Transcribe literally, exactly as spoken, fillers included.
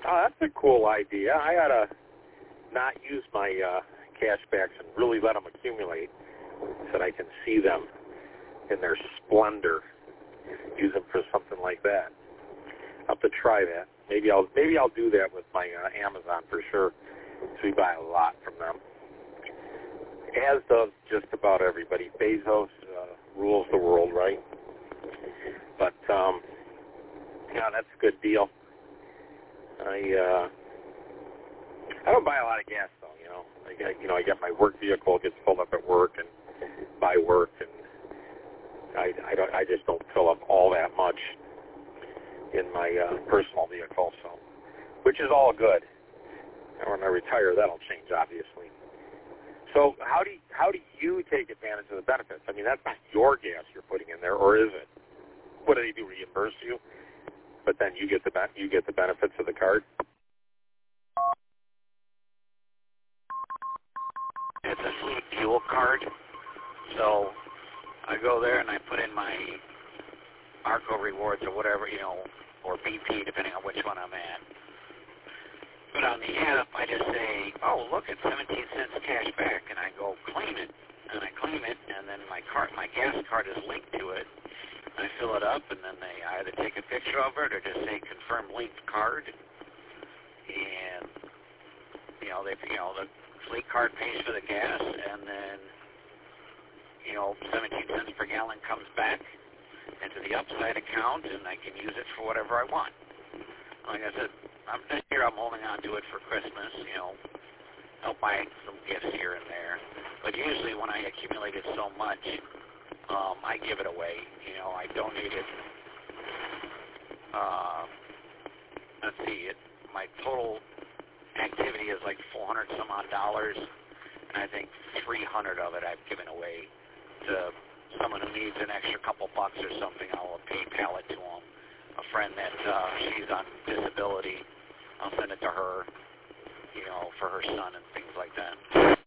Oh, that's a cool idea. I ought to not use my uh, cashbacks and really let them accumulate so that I can see them in their splendor. Use them for something like that. I'll have to try that. Maybe I'll maybe I'll do that with my uh, Amazon for sure. So we buy a lot from them. As does just about everybody. Bezos uh, rules the world, right? But um, yeah, that's a good deal. I uh, I don't buy a lot of gas though. You know, I get, you know I get my work vehicle, it gets filled up at work and by work, and I I don't I just don't fill up all that much in my uh, personal vehicle, so which is all good. And when I retire, that'll change, obviously. So how do you, how do you take advantage of the benefits? I mean, that's not your gas you're putting in there, or is it? What do they do? Reimburse you, but then you get the you get the benefits of the card. It's a fleet fuel card, so I go there and I put in my Arco rewards or whatever, you know, or B P, depending on which one I'm at. But on the app, I just say, oh, look, it's seventeen cents cash back, and I go claim it, and I claim it, and then my card, my gas card is linked to it. I fill it up, and then they either take a picture of it or just say confirm linked card, and you know, they, you know, the fleet card pays for the gas, and then you know, seventeen cents per gallon comes back into the upside account, and I can use it for whatever I want. Like I said, I'm this year I'm holding on to it for Christmas, you know, I'll buy some gifts here and there. But usually when I accumulate it so much, um, I give it away. You know, I donate it. Uh, let's see, it, my total activity is like four hundred some odd dollars, and I think three hundred of it I've given away to someone who needs an extra couple bucks or something. I'll PayPal it to them. A friend that uh, she's on disability, I'll send it to her, you know, for her son and things like that.